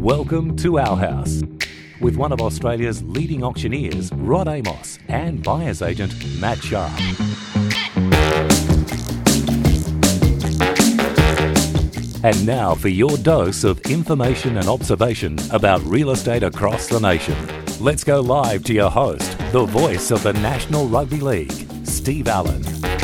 Welcome to Our House with one of Australia's leading auctioneers, Rod Amos, and buyer's agent, Matt Sharp. And now for your dose of information and observation about real estate across the nation. Let's go live to your host, the voice of the National Rugby League, Steve Allen.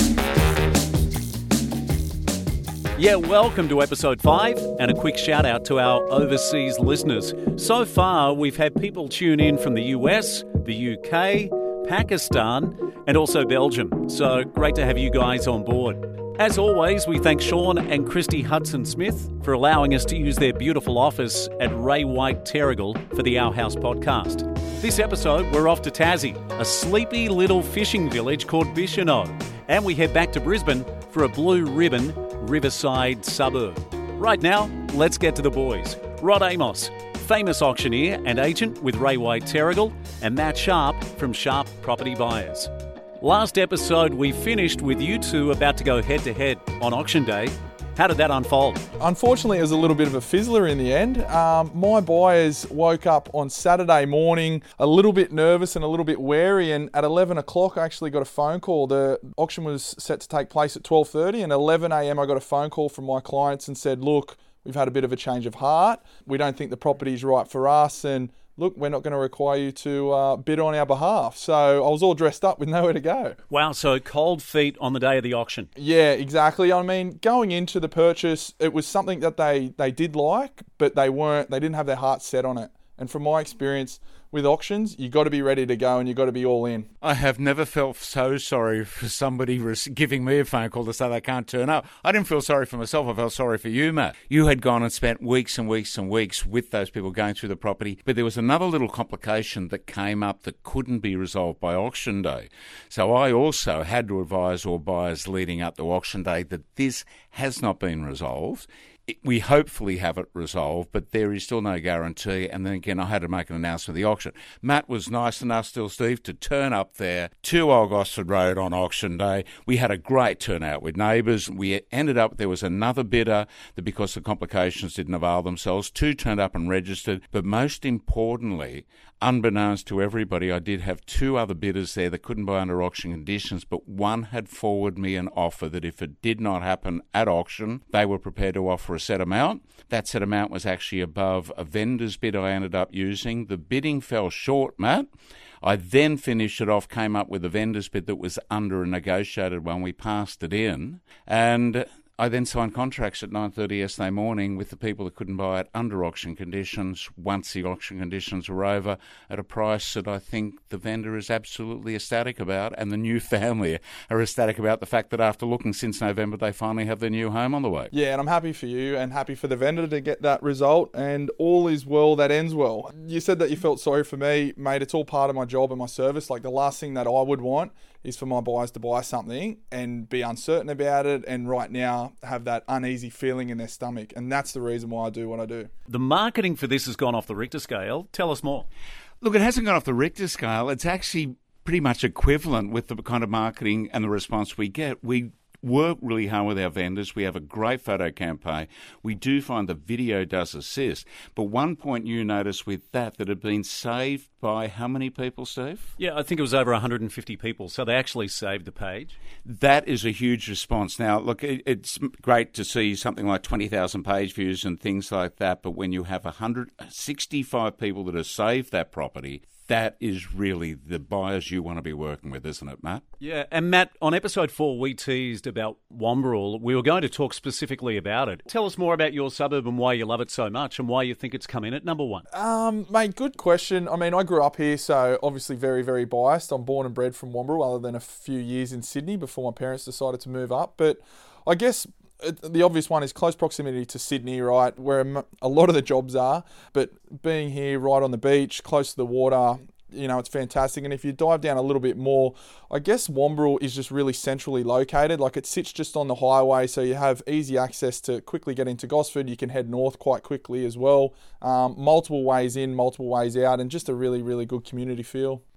Yeah, welcome to episode 5 and a quick shout out to our overseas listeners. So far, we've had people tune in from the US, the UK, Pakistan and also Belgium. So great to have you guys on board. As always, we thank Sean and Christy Hudson-Smith for allowing us to use their beautiful office at Ray White Terrigal for the Our House podcast. This episode, we're off to Tassie, a sleepy little fishing village called Bicheno, and we head back to Brisbane for a blue ribbon riverside suburb. Right now, let's get to the boys. Rod Amos, famous auctioneer and agent with Ray White Terrigal, and Matt Sharp from Sharp Property Buyers. Last episode, we finished with you two about to go head-to-head on auction day. How did that unfold? Unfortunately, it was a little bit of a fizzler in the end. My buyers woke up on Saturday morning a little bit nervous and a little bit wary, and at 11 o'clock I actually got a phone call. The auction was set to take place at 12:30, and 11 a.m. I got a phone call from my clients and said, look, we've had a bit of a change of heart. We don't think the property's right for us, and look, we're not going to require you to bid on our behalf. So I was all dressed up with nowhere to go. Wow, so cold feet on the day of the auction. Yeah, exactly. I mean, going into the purchase, it was something that they did like, but they didn't have their heart set on it. And from my experience with auctions, you got to be ready to go and you got to be all in. I have never felt so sorry for somebody giving me a phone call to say they can't turn up. I didn't feel sorry for myself. I felt sorry for you, Matt. You had gone and spent weeks and weeks and weeks with those people going through the property. But there was another little complication that came up that couldn't be resolved by auction day. So I also had to advise all buyers leading up to auction day that this has not been resolved. We hopefully have it resolved, but there is still no guarantee. And then again, I had to make an announcement of the auction. Matt was nice enough still, Steve, to turn up there to Old Gosford Road on auction day. We had a great turnout with neighbours. We ended up, there was another bidder that, because the complications didn't avail themselves, 2 turned up and registered. But most importantly, unbeknownst to everybody, I did have 2 other bidders there that couldn't buy under auction conditions, but one had forwarded me an offer that if it did not happen at auction, they were prepared to offer a set amount. That set amount was actually above a vendor's bid I ended up using. The bidding fell short, Matt. I then finished it off, came up with a vendor's bid that was under a negotiated one. We passed it in, and I then signed contracts at 9:30 yesterday morning with the people that couldn't buy it under auction conditions once the auction conditions were over at a price that I think the vendor is absolutely ecstatic about, and the new family are ecstatic about the fact that after looking since November, they finally have their new home on the way. Yeah, and I'm happy for you and happy for the vendor to get that result, and all is well that ends well. You said that you felt sorry for me, mate. It's all part of my job and my service. Like, the last thing that I would want is for my buyers to buy something and be uncertain about it, and right now have that uneasy feeling in their stomach. And that's the reason why I do what I do. The marketing for this has gone off the Richter scale. Tell us more. Look, it hasn't gone off the Richter scale. It's actually pretty much equivalent with the kind of marketing and the response we get. We work really hard with our vendors. We have a great photo campaign. We do find the video does assist. But one point you noticed with that had been saved by how many people, Steve? Yeah, I think it was over 150 people, so they actually saved the page. That is a huge response. Now, look, it's great to see something like 20,000 page views and things like that, but when you have 165 people that have saved that property, that is really the buyers you want to be working with, isn't it, Matt? Yeah, and Matt, on episode 4, we teased about Wamberal. We were going to talk specifically about it. Tell us more about your suburb and why you love it so much and why you think it's come in at number 1. Mate, good question. I mean, I grew up here, so obviously very, very biased. I'm born and bred from Wamberal, other than a few years in Sydney before my parents decided to move up. But I guess the obvious one is close proximity to Sydney, right, where a lot of the jobs are. But being here right on the beach, close to the water, you know, it's fantastic. And if you dive down a little bit more, I guess Wamberal is just really centrally located. Like, it sits just on the highway, so you have easy access to quickly get into Gosford. You can head north quite quickly as well. Multiple ways in, multiple ways out, and just a really, really good community feel.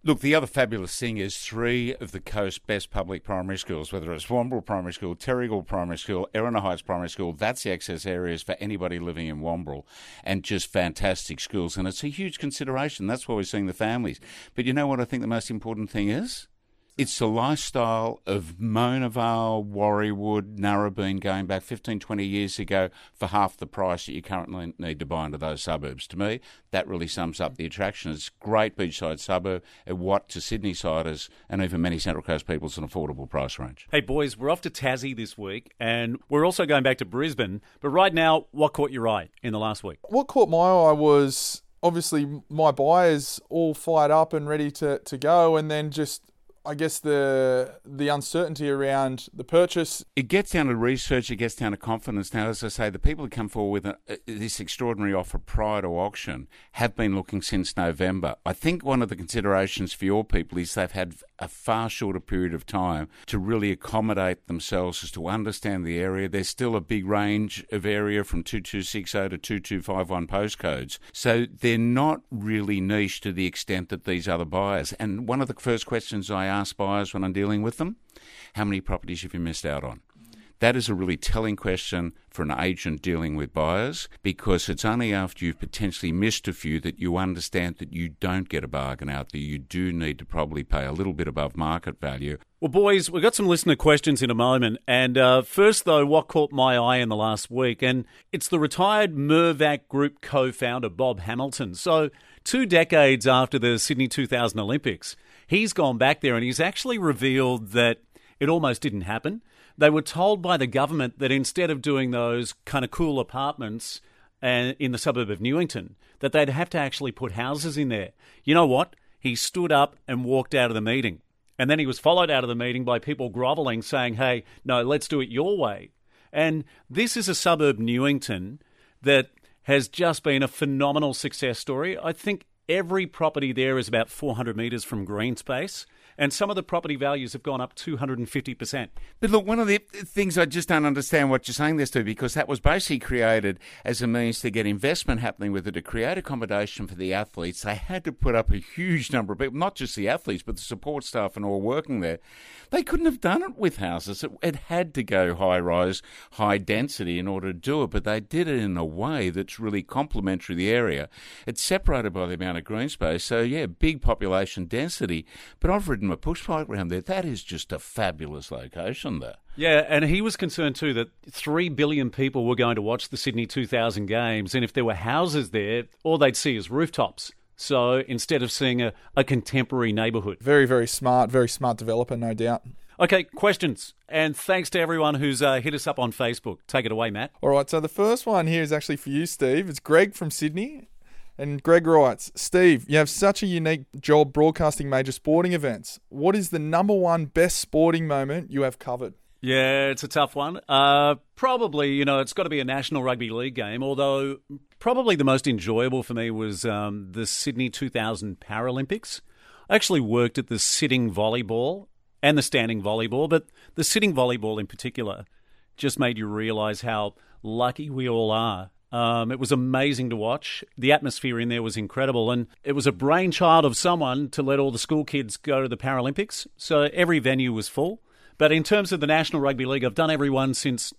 Look, the other fabulous thing is 3 of the coast's best public primary schools, whether it's Wamberal Primary School, Terrigal Primary School, Erina Heights Primary School, that's the access areas for anybody living in Wamberal, and just fantastic schools. And it's a huge consideration. That's why we're seeing the families. But you know what I think the most important thing is? It's the lifestyle of Mona Vale, Warriewood, Narrabeen going back 15, 20 years ago for half the price that you currently need to buy into those suburbs. To me, that really sums up the attraction. It's a great beachside suburb at what to Sydney-siders and even many Central Coast people is an affordable price range. Hey, boys, we're off to Tassie this week, and we're also going back to Brisbane. But right now, what caught your eye in the last week? What caught my eye was obviously my buyers all fired up and ready to go, and then just, I guess, the uncertainty around the purchase. It gets down to research, it gets down to confidence. Now, as I say, the people who come forward with this extraordinary offer prior to auction have been looking since November. I think one of the considerations for your people is they've had a far shorter period of time to really accommodate themselves as to understand the area. There's still a big range of area from 2260 to 2251 postcodes. So they're not really niche to the extent that these other buyers. And one of the first questions I ask buyers when I'm dealing with them, how many properties have you missed out on? That is a really telling question for an agent dealing with buyers, because it's only after you've potentially missed a few that you understand that you don't get a bargain out there. You do need to probably pay a little bit above market value. Well, boys, we've got some listener questions in a moment. And first, though, what caught my eye in the last week? And it's the retired Mirvac Group co-founder, Bob Hamilton. So 2 decades after the Sydney 2000 Olympics, he's gone back there and he's actually revealed that it almost didn't happen. They were told by the government that instead of doing those kind of cool apartments in the suburb of Newington, that they'd have to actually put houses in there. You know what? He stood up and walked out of the meeting. And then he was followed out of the meeting by people grovelling, saying, hey, no, let's do it your way. And this is a suburb, Newington, that has just been a phenomenal success story. I think every property there is about 400 metres from green space. And some of the property values have gone up 250%. But look, one of the things I just don't understand what you're saying there, Stu, because that was basically created as a means to get investment happening with it, to create accommodation for the athletes. They had to put up a huge number of people, not just the athletes, but the support staff and all working there. They couldn't have done it with houses. It had to go high-rise, high-density in order to do it, but they did it in a way that's really complementary to the area. It's separated by the amount of green space, so yeah, big population density. But I've ridden a push bike around there. That is just a fabulous location there. Yeah, and he was concerned too that 3 billion people were going to watch the Sydney 2000 games, and if there were houses there, all they'd see is rooftops. So instead of seeing a contemporary neighbourhood. Very, very smart developer, no doubt. Okay, questions. And thanks to everyone who's hit us up on Facebook. Take it away, Matt. All right, so the first one here is actually for you, Steve. It's Greg from Sydney. And Greg writes, Steve, you have such a unique job broadcasting major sporting events. What is the number one best sporting moment you have covered? Yeah, it's a tough one. Probably, it's got to be a National Rugby League game, although probably the most enjoyable for me was the Sydney 2000 Paralympics. I actually worked at the sitting volleyball and the standing volleyball, but the sitting volleyball in particular just made you realise how lucky we all are. It was amazing to watch. The atmosphere in there was incredible, and it was a brainchild of someone to let all the school kids go to the Paralympics, so every venue was full. But in terms of the National Rugby League, I've done every one since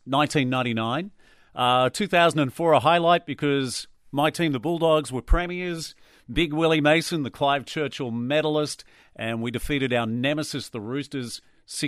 1999. 2004 a highlight because my team, the Bulldogs, were premiers. Big Willie Mason, the Clive Churchill medalist, and we defeated our nemesis, the Roosters,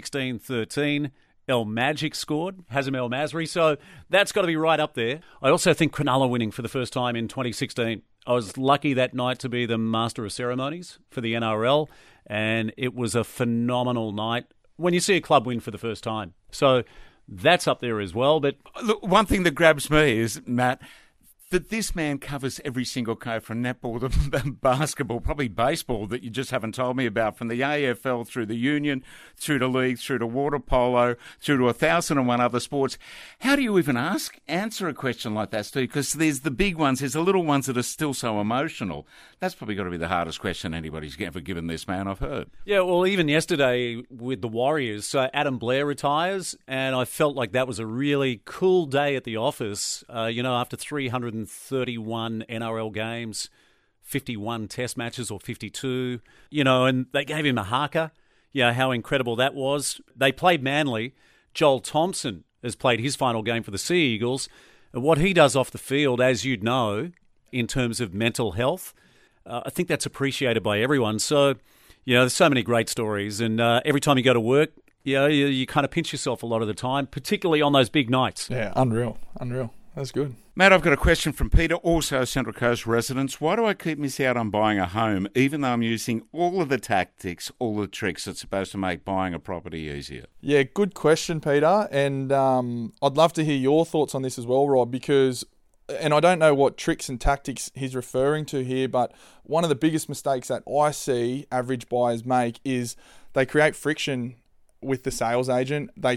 16-13. El Magic scored, Hazem El Masri, so that's got to be right up there. I also think Cronulla winning for the first time in 2016. I was lucky that night to be the Master of Ceremonies for the NRL, and it was a phenomenal night when you see a club win for the first time. So that's up there as well. But look, one thing that grabs me is, Matt, that this man covers every single code from netball to basketball, probably baseball that you just haven't told me about, from the AFL through the union, through to league, through to water polo, through to 1,001 other sports. How do you even answer a question like that, Steve? Because there's the big ones, there's the little ones that are still so emotional. That's probably got to be the hardest question anybody's ever given this man, I've heard. Yeah, well, even yesterday with the Warriors, so Adam Blair retires, and I felt like that was a really cool day at the office, after 331 NRL games, 51 test matches or 52, and they gave him a haka. How incredible that was. They played Manly. Joel Thompson has played his final game for the Sea Eagles. And what he does off the field, as you'd know, in terms of mental health, I think that's appreciated by everyone. So, there's so many great stories. And every time you go to work, you kind of pinch yourself a lot of the time, particularly on those big nights. Yeah, unreal. That's good. Matt, I've got a question from Peter, also a Central Coast resident. Why do I keep missing out on buying a home, even though I'm using all of the tactics, all the tricks that's supposed to make buying a property easier? Yeah, good question, Peter. And I'd love to hear your thoughts on this as well, Rod, because, and I don't know what tricks and tactics he's referring to here, but one of the biggest mistakes that I see average buyers make is they create friction with the sales agent. They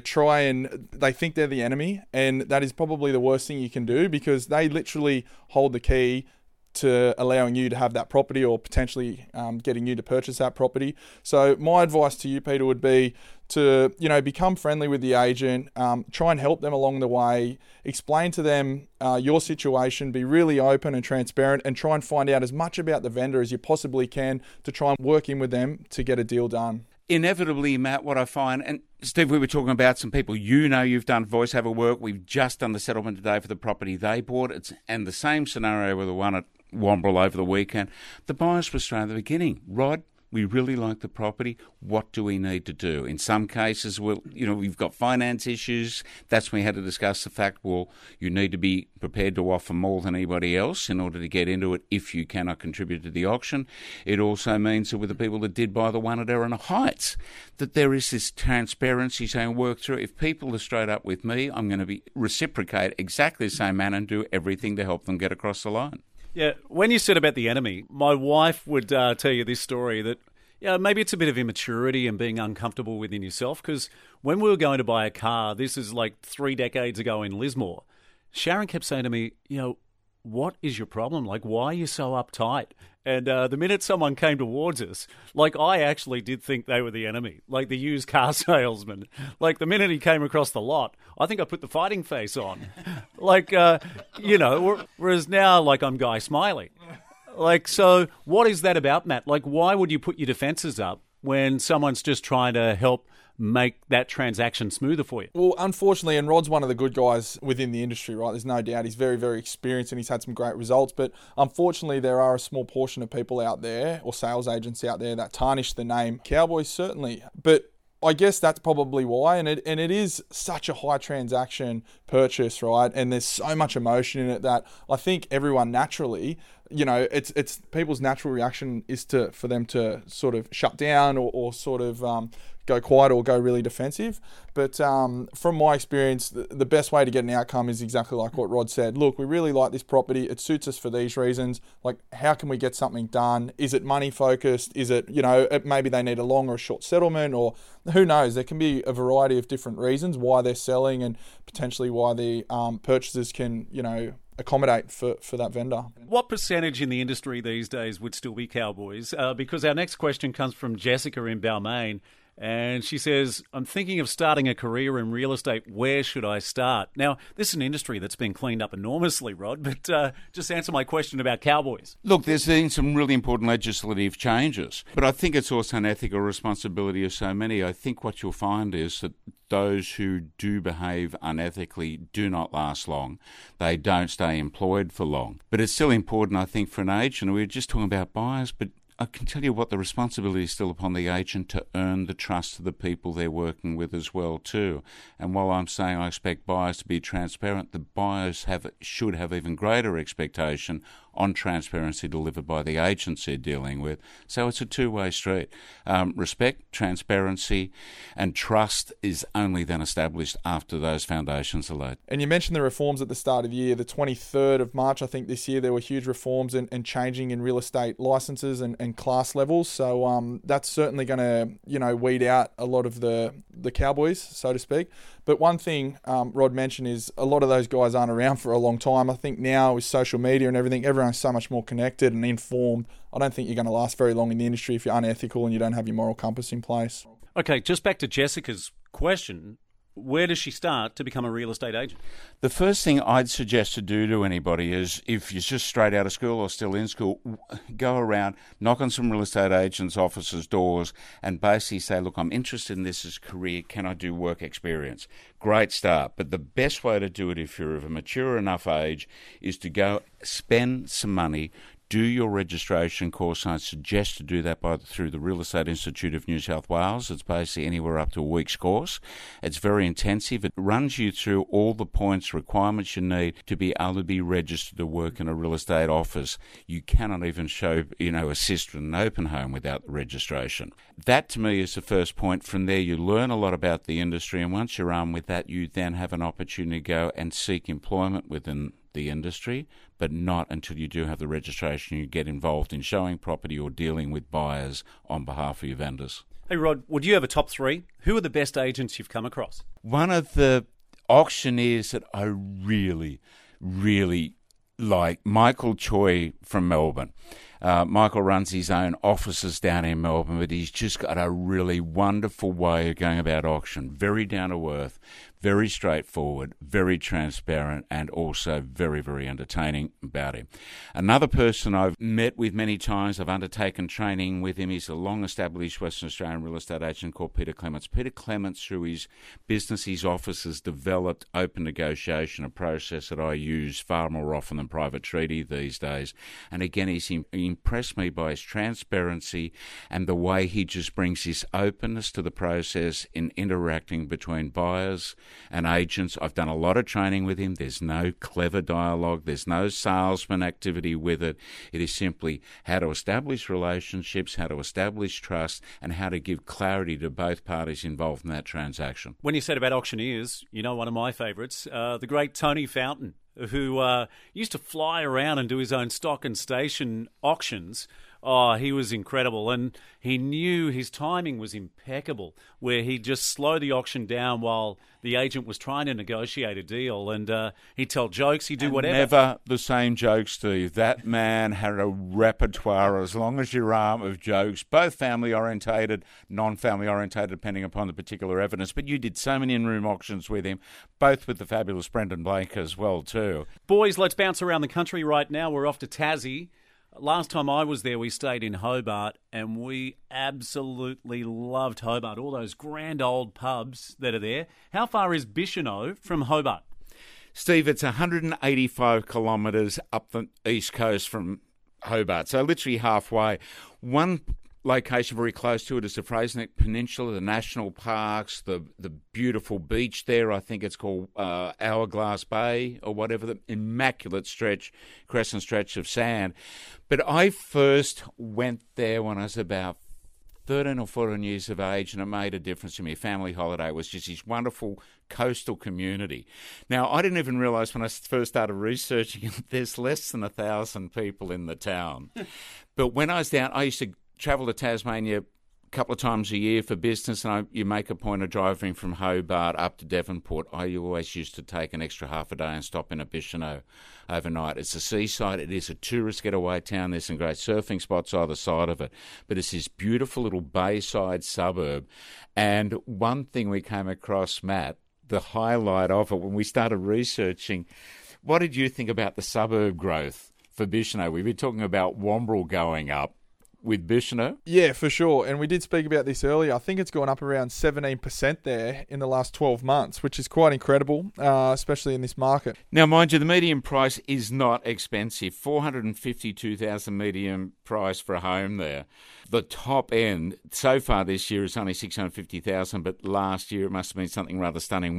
think they're the enemy, and that is probably the worst thing you can do, because they literally hold the key to allowing you to have that property, or potentially getting you to purchase that property. So my advice to you, Peter, would be to, become friendly with the agent, try and help them along the way, explain to them your situation, be really open and transparent, and try and find out as much about the vendor as you possibly can to try and work in with them to get a deal done. Inevitably, Matt, what I find, and Steve, we were talking about some people, you've done voiceover work. We've just done the settlement today for the property they bought. And the same scenario with the one at Wombrel over the weekend. The buyers were straight at the beginning. Rod, we really like the property. What do we need to do? In some cases, we've got finance issues. That's when we had to discuss the fact, you need to be prepared to offer more than anybody else in order to get into it if you cannot contribute to the auction. It also means that with the people that did buy the one at Erina Heights, that there is this transparency saying, work through. If people are straight up with me, I'm going to reciprocate exactly the same manner and do everything to help them get across the line. Yeah, when you said about the enemy, my wife would tell you this story that, maybe it's a bit of immaturity and being uncomfortable within yourself, because when we were going to buy a car, this is like 3 decades ago in Lismore, Sharon kept saying to me, what is your problem? Like, why are you so uptight? And the minute someone came towards us, I actually did think they were the enemy, like the used car salesman. Like, the minute he came across the lot, I think I put the fighting face on. Whereas now, I'm Guy Smiley. So what is that about, Matt? Why would you put your defences up when someone's just trying to help make that transaction smoother for you? Well, unfortunately, and Rod's one of the good guys within the industry, right? There's no doubt he's very, very experienced and he's had some great results. But unfortunately, there are a small portion of people out there, or sales agents out there, that tarnish the name Cowboys, certainly. But I guess that's probably why, and it is such a high transaction purchase, right? And there's so much emotion in it that I think everyone naturally, it's people's natural reaction is for them to sort of shut down or sort of go quiet or go really defensive. But from my experience, the best way to get an outcome is exactly like what Rod said. Look, we really like this property. It suits us for these reasons. How can we get something done? Is it money focused? Is it, maybe they need a long or a short settlement, or who knows? There can be a variety of different reasons why they're selling, and potentially why the purchasers can, accommodate for that vendor. What percentage in the industry these days would still be Cowboys? Because our next question comes from Jessica in Balmain. And she says, I'm thinking of starting a career in real estate. Where should I start? Now, this is an industry that's been cleaned up enormously, Rod, but just answer my question about Cowboys. Look, there's been some really important legislative changes, but I think it's also an ethical responsibility of so many. I think what you'll find is that those who do behave unethically do not last long. They don't stay employed for long. But it's still important, I think, for an agent. We were just talking about buyers, but I can tell you what, the responsibility is still upon the agent to earn the trust of the people they're working with as well too. And while I'm saying I expect buyers to be transparent, the buyers should have even greater expectation on transparency delivered by the agents they're dealing with. So it's a two-way street. Respect, transparency, and trust is only then established after those foundations are laid. And you mentioned the reforms at the start of the year. The 23rd of March, I think this year, there were huge reforms and changing in real estate licenses and class levels. So that's certainly going to, weed out a lot of the Cowboys, so to speak. But one thing Rod mentioned is a lot of those guys aren't around for a long time. I think now with social media and everything, everyone's so much more connected and informed. I don't think you're going to last very long in the industry if you're unethical and you don't have your moral compass in place. Okay, just back to Jessica's question. where does she start to become a real estate agent? The first thing I'd suggest to do to anybody is, if you're just straight out of school or still in school, go around, knock on some real estate agents' offices' doors, and basically say, look, I'm interested in this as a career. Can I do work experience? Great start. But the best way to do it, if you're of a mature enough age, is to go spend some money, do your registration course. I suggest to do that through the Real Estate Institute of New South Wales. It's basically anywhere up to a week's course. It's very intensive. It runs you through all the points, requirements you need to be able to be registered to work in a real estate office. You cannot even show, assist in an open home without the registration. That, to me, is the first point. From there, you learn a lot about the industry, and once you're armed with that, you then have an opportunity to go and seek employment within the industry, but not until you do have the registration. You get involved in showing property or dealing with buyers on behalf of your vendors. Hey, Rod, would you have a top three? Who are the best agents you've come across? One of the auctioneers that I really, really like, Michael Choi from Melbourne. Michael runs his own offices down in Melbourne, but he's just got a really wonderful way of going about auction. Very down to earth, very straightforward, very transparent, and also very, very entertaining about him. Another person I've met with many times, I've undertaken training with him, is a long-established Western Australian real estate agent called Peter Clements. Peter Clements, through his business, his office, has developed open negotiation, a process that I use far more often than private treaty these days. And again, he impressed me by his transparency and the way he just brings this openness to the process in interacting between buyers and agents. I've done a lot of training with him. There's no clever dialogue. There's no salesman activity with it. It is simply how to establish relationships, how to establish trust, and how to give clarity to both parties involved in that transaction. When you said about auctioneers, one of my favourites, the great Tony Fountain, who used to fly around and do his own stock and station auctions. Oh, he was incredible, and he knew his timing was impeccable, where he'd just slow the auction down while the agent was trying to negotiate a deal, and he'd tell jokes, he'd do whatever. Never the same jokes, Steve. That man had a repertoire, as long as your arm, of jokes, both family-orientated, non-family-orientated, depending upon the particular evidence. But you did so many in-room auctions with him, both with the fabulous Brendan Blake as well, too. Boys, let's bounce around the country right now. We're off to Tassie. Last time I was there, we stayed in Hobart, and we absolutely loved Hobart, all those grand old pubs that are there. How far is Bicheno from Hobart? Steve, it's 185 kilometres up the east coast from Hobart, so literally halfway. One location very close to it is the Fraser Neck Peninsula, the national parks, the beautiful beach there. I think it's called Hourglass Bay or whatever, the immaculate crescent stretch of sand. But I first went there when I was about 13 or 14 years of age, and it made a difference to me. Family holiday was just this wonderful coastal community. Now, I didn't even realise when I first started researching it, there's less than 1,000 people in the town. But when I was down, I used to travel to Tasmania a couple of times a year for business, and you make a point of driving from Hobart up to Devonport. I always used to take an extra half a day and stop in at Bicheno overnight. It's a seaside. It is a tourist getaway town. There's some great surfing spots either side of it, but it's this beautiful little bayside suburb. And one thing we came across, Matt, the highlight of it when we started researching, what did you think about the suburb growth for Bicheno? We've been talking about Wamberal going up. With Bicheno? Yeah, for sure. And we did speak about this earlier. I think it's gone up around 17% there in the last 12 months, which is quite incredible, especially in this market. Now, mind you, the median price is not expensive. $452,000 median price for a home there. The top end so far this year is only $650,000, but last year it must have been something rather stunning,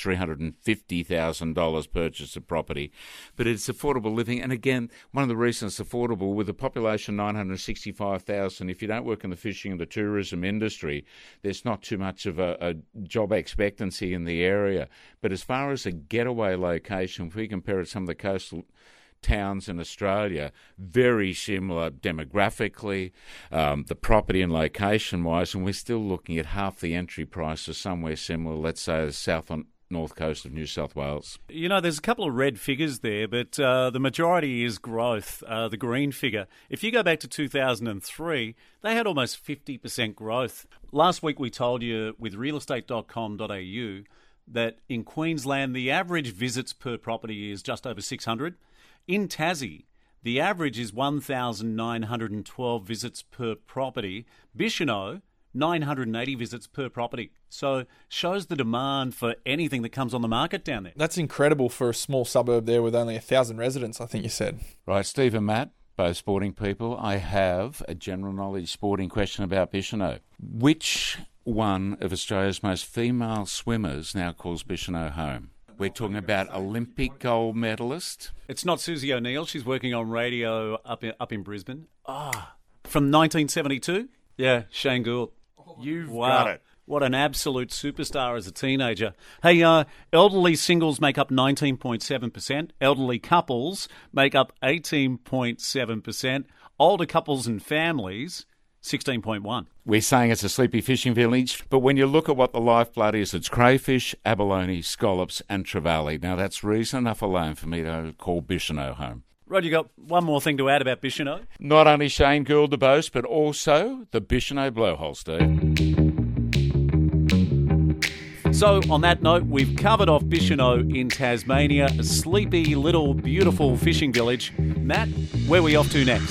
$1,350,000 purchase of property. But it's affordable living, and again, one of the reasons it's affordable, with a population 965,000, if you don't work in the fishing and the tourism industry, there's not too much of a job expectancy in the area. But as far as a getaway location, if we compare it to some of the coastal towns in Australia, very similar demographically, the property and location-wise, and we're still looking at half the entry price or somewhere similar, let's say, the south on north coast of New South Wales. There's a couple of red figures there, but the majority is growth, the green figure. If you go back to 2003, they had almost 50% growth. Last week we told you with realestate.com.au that in Queensland, the average visits per property is just over 600. In Tassie, the average is 1,912 visits per property. Bicheno, 980 visits per property. So shows the demand for anything that comes on the market down there. That's incredible for a small suburb there with only 1,000 residents, I think you said. Right, Steve and Matt, both sporting people. I have a general knowledge sporting question about Bicheno. Which one of Australia's most female swimmers now calls Bicheno home? We're talking about Olympic gold medalist. It's not Susie O'Neill. She's working on radio up in Brisbane. From 1972? Yeah, Shane Gould. You've Wow. got it. What an absolute superstar as a teenager. Hey, elderly singles make up 19.7%. Elderly couples make up 18.7%. Older couples and families, 16.1%. We're saying it's a sleepy fishing village, but when you look at what the lifeblood is, it's crayfish, abalone, scallops and trevally. Now, that's reason enough alone for me to call Bicheno home. Rod, you got one more thing to add about Bicheno? Not only Shane Gould the boast, but also the Bicheno blowhole, Steve. So, on that note, we've covered off Bicheno in Tasmania, a sleepy, little, beautiful fishing village. Matt, where are we off to next?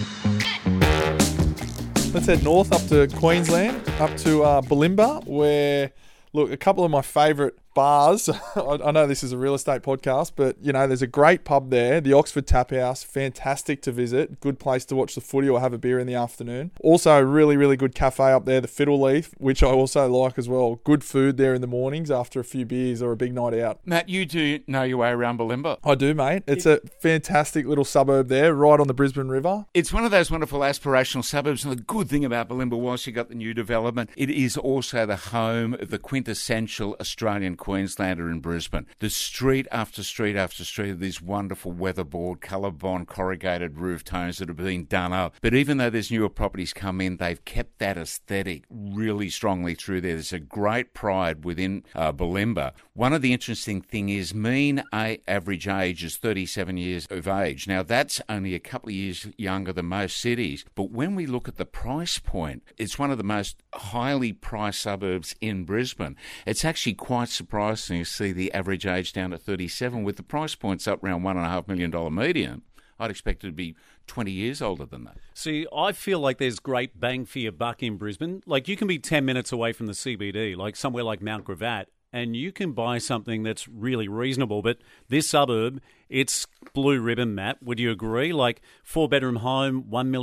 Let's head north up to Queensland, up to Bulimba, where, look, a couple of my favourite bars. I know this is a real estate podcast, but, you know, there's a great pub there, the Oxford Tap House, fantastic to visit, good place to watch the footy or have a beer in the afternoon. Also, a really, really good cafe up there, the Fiddle Leaf, which I also like as well. Good food there in the mornings after a few beers or a big night out. Matt, you do know your way around Bulimba. I do, mate. It's a fantastic little suburb there, right on the Brisbane River. It's one of those wonderful aspirational suburbs, and the good thing about Bulimba, whilst you got the new development, it is also the home of the quintessential Australian Queenslander in Brisbane. The street after street after street of these wonderful weatherboard, colour-bond, corrugated roof tones that have been done up. But even though there's newer properties come in, they've kept that aesthetic really strongly through there. There's a great pride within Bulimba. One of the interesting things is mean average age is 37 years of age. Now, that's only a couple of years younger than most cities. But when we look at the price point, it's one of the most highly priced suburbs in Brisbane. It's actually quite surprising to see the average age down to 37 with the price points up around $1.5 million median. I'd expect it to be 20 years older than that. See, I feel like there's great bang for your buck in Brisbane. Like, you can be 10 minutes away from the CBD, like somewhere like Mount Gravatt, and you can buy something that's really reasonable. But this suburb, it's blue ribbon, Matt. Would you agree? Like, 4-bedroom home,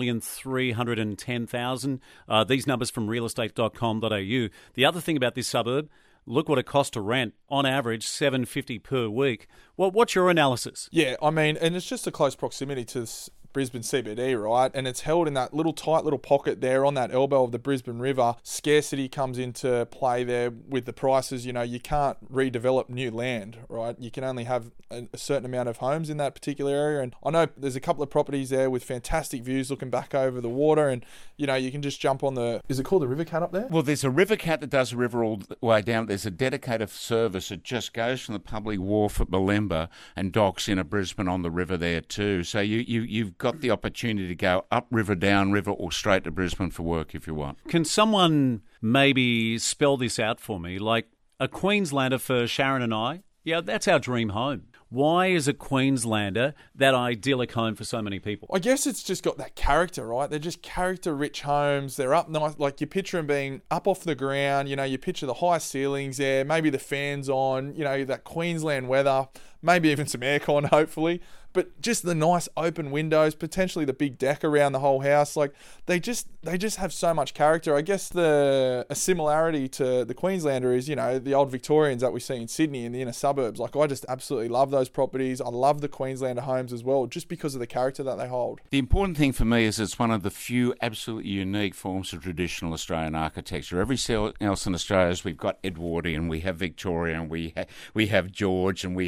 $1,310,000. These numbers from realestate.com.au. The other thing about this suburb, look what it costs to rent. On average, $750 per week. Well, what's your analysis? Yeah, I mean, and it's just a close proximity to Brisbane CBD, right? And it's held in that little tight little pocket there on that elbow of the Brisbane River. Scarcity comes into play there with the prices. You know, you can't redevelop new land, right? You can only have a certain amount of homes in that particular area. And I know there's a couple of properties there with fantastic views looking back over the water. And, you know, you can just jump on the... Is it called the River Cat up there? Well, there's a River Cat that does the river all the way down. There's a dedicated service that just goes from the public wharf at Bulimba and docks into Brisbane on the river there too. So you've got the opportunity to go upriver, downriver, or straight to Brisbane for work if you want. Can someone maybe spell this out for me? Like, a Queenslander for Sharon and I, yeah, that's our dream home. Why is a Queenslander that idyllic home for so many people? I guess it's just got that character, right? They're just character-rich homes. They're up nice, like you picture them being up off the ground. You know, you picture the high ceilings there, maybe the fans on. You know, that Queensland weather, maybe even some aircon, hopefully. But just the nice open windows, potentially the big deck around the whole house. Like, they just have so much character. I guess a similarity to the Queenslander is, you know, the old Victorians that we see in Sydney in the inner suburbs. Like, I just absolutely love those properties. I love the Queenslander homes as well, just because of the character that they hold. The important thing for me is it's one of the few absolutely unique forms of traditional Australian architecture. Everything else in Australia is we've got Edwardian, we have Victorian, we have George, and we have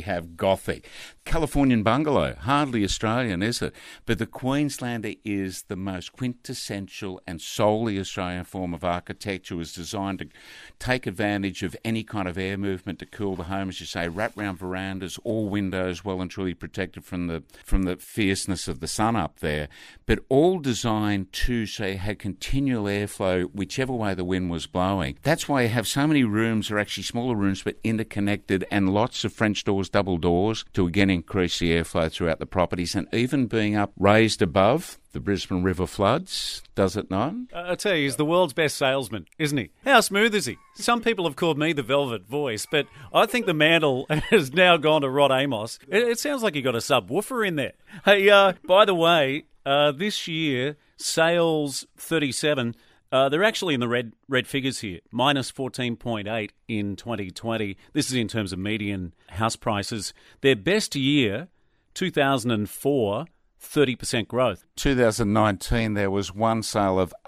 Gothic. Californian bungalow, hardly Australian, is it? But the Queenslander is the most quintessential and solely Australian form of architecture. It was designed to take advantage of any kind of air movement to cool the home, as you say, wrap-round verandas, all windows well and truly protected from the fierceness of the sun up there, but all designed to, say, have continual airflow whichever way the wind was blowing. That's why you have so many rooms, are actually smaller rooms but interconnected, and lots of French doors, double doors, to again increase the airflow throughout the properties, and even being up raised above the Brisbane River floods, does it not? I tell you, he's the world's best salesman, isn't he? How smooth is he? Some people have called me the Velvet Voice, but I think the mantle has now gone to Rod Amos. It sounds like he got a subwoofer in there. Hey, by the way, this year, sales 37, they're actually in the red figures here, minus 14.8 in 2020. This is in terms of median house prices. Their best year, 2004, 30% growth. 2019, there was one sale of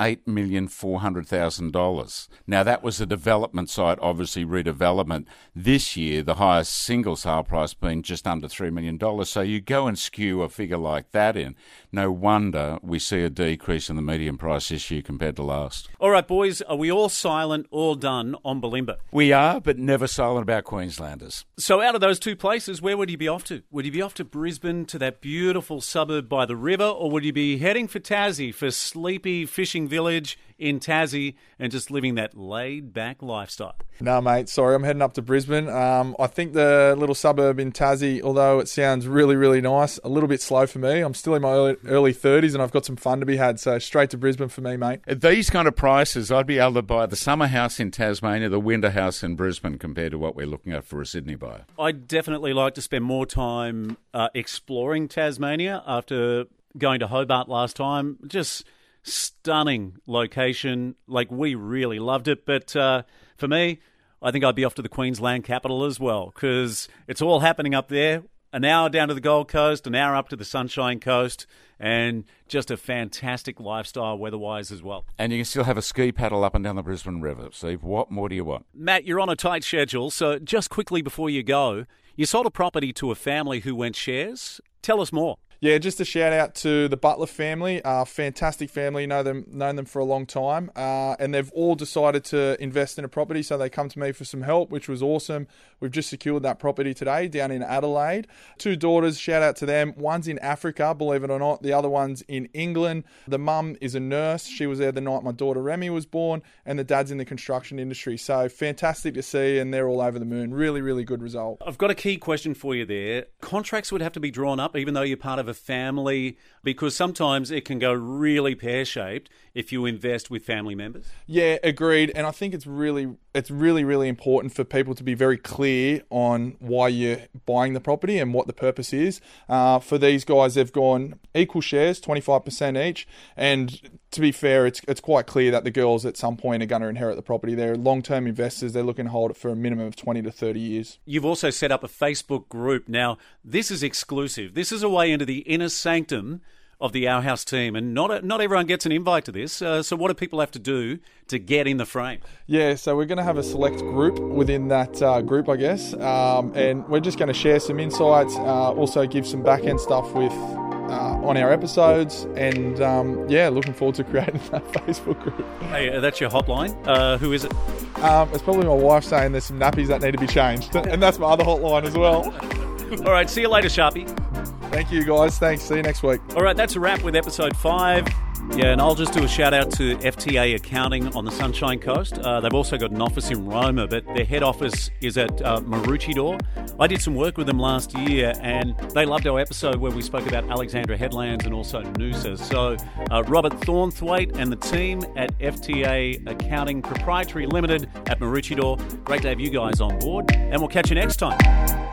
$8,400,000. Now, that was a development site, obviously redevelopment. This year, the highest single sale price being just under $3 million. So you go and skew a figure like that in. No wonder we see a decrease in the median price this year compared to last. All right, boys, are we all silent, all done on Bulimba? We are, but never silent about Queenslanders. So out of those two places, where would you be off to? Would you be off to Brisbane, to that beautiful suburb by the river, or would you be heading for Tassie, for sleepy fishing village in Tassie, and just living that laid-back lifestyle? No, mate, sorry, I'm heading up to Brisbane. I think the little suburb in Tassie, although it sounds really, really nice, a little bit slow for me. I'm still in my early 30s and I've got some fun to be had, so straight to Brisbane for me, mate. At these kind of prices, I'd be able to buy the summer house in Tasmania, the winter house in Brisbane, compared to what we're looking at for a Sydney buyer. I'd definitely like to spend more time exploring Tasmania after going to Hobart last time. Just stunning location. Like, we really loved it. But for me, I think I'd be off to the Queensland capital as well, because it's all happening up there. An hour down to the Gold Coast, an hour up to the Sunshine Coast, and just a fantastic lifestyle weather-wise as well. And you can still have a ski paddle up and down the Brisbane River. Steve, what more do you want? Matt, you're on a tight schedule, so just quickly before you go, you sold a property to a family who went shares. Tell us more. Yeah, just a shout out to the Butler family, fantastic family, known them for a long time, and they've all decided to invest in a property, so they come to me for some help, which was awesome. We've just secured that property today down in Adelaide. 2 daughters, shout out to them. One's in Africa, believe it or not. The other one's in England. The mum is a nurse. She was there the night my daughter Remy was born, and the dad's in the construction industry. So fantastic to see, and they're all over the moon. Really, really good result. I've got a key question for you there. Contracts would have to be drawn up, even though you're part of a family, because sometimes it can go really pear-shaped if you invest with family members. Yeah, agreed. And I think it's really, really important for people to be very clear on why you're buying the property and what the purpose is. For these guys, they've gone equal shares, 25% each. And to be fair, it's quite clear that the girls at some point are going to inherit the property. They're long-term investors. They're looking to hold it for a minimum of 20 to 30 years. You've also set up a Facebook group. Now, this is exclusive. This is a way into the inner sanctum of the Our House team, and not everyone gets an invite to this. So what do people have to do to get in the frame? Yeah, so we're going to have a select group within that group, I guess, and we're just going to share some insights, also give some back-end stuff with on our episodes, and looking forward to creating that Facebook group. Hey, that's your hotline. Who is it? It's probably my wife saying there's some nappies that need to be changed, and that's my other hotline as well. All right, see you later, Sharpie. Thank you, guys. Thanks. See you next week. All right, that's a wrap with episode 5. Yeah, and I'll just do a shout out to FTA Accounting on the Sunshine Coast. They've also got an office in Roma, but their head office is at Maroochydore. I did some work with them last year, and they loved our episode where we spoke about Alexandra Headlands and also Noosa. So Robert Thornthwaite and the team at FTA Accounting Proprietary Limited at Maroochydore. Great to have you guys on board, and we'll catch you next time.